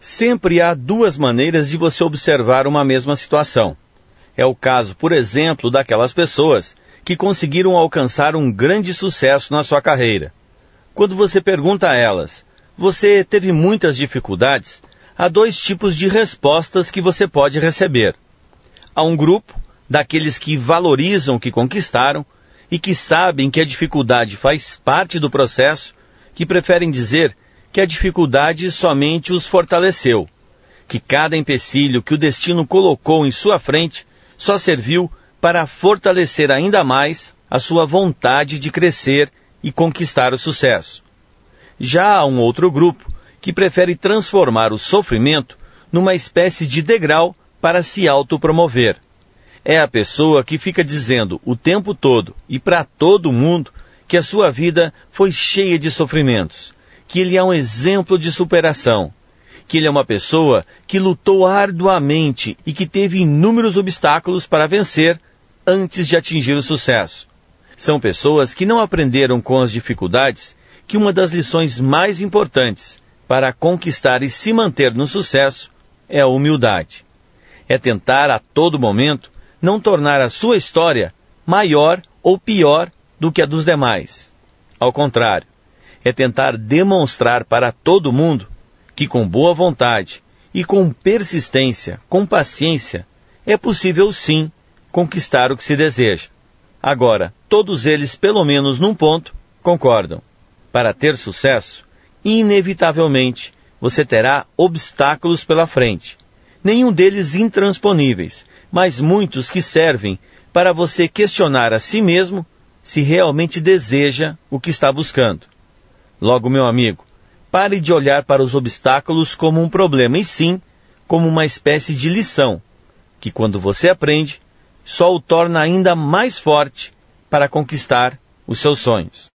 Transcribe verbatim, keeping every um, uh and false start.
Sempre há duas maneiras de você observar uma mesma situação. É o caso, por exemplo, daquelas pessoas que conseguiram alcançar um grande sucesso na sua carreira. Quando você pergunta a elas, você teve muitas dificuldades? Há dois tipos de respostas que você pode receber. Há um grupo, daqueles que valorizam o que conquistaram e que sabem que a dificuldade faz parte do processo, que preferem dizer que a dificuldade somente os fortaleceu, que cada empecilho que o destino colocou em sua frente só serviu para fortalecer ainda mais a sua vontade de crescer e conquistar o sucesso. Já há um outro grupo que prefere transformar o sofrimento numa espécie de degrau para se autopromover. É a pessoa que fica dizendo o tempo todo e para todo mundo que a sua vida foi cheia de sofrimentos, que ele é um exemplo de superação, que ele é uma pessoa que lutou arduamente e que teve inúmeros obstáculos para vencer antes de atingir o sucesso. São pessoas que não aprenderam com as dificuldades que uma das lições mais importantes para conquistar e se manter no sucesso é a humildade. É tentar a todo momento não tornar a sua história maior ou pior do que a dos demais. Ao contrário, é tentar demonstrar para todo mundo que com boa vontade e com persistência, com paciência, é possível sim conquistar o que se deseja. Agora, todos eles, pelo menos num ponto, concordam. Para ter sucesso, inevitavelmente, você terá obstáculos pela frente. Nenhum deles intransponíveis, mas muitos que servem para você questionar a si mesmo se realmente deseja o que está buscando. Logo, meu amigo, pare de olhar para os obstáculos como um problema, e sim como uma espécie de lição, que quando você aprende, só o torna ainda mais forte para conquistar os seus sonhos.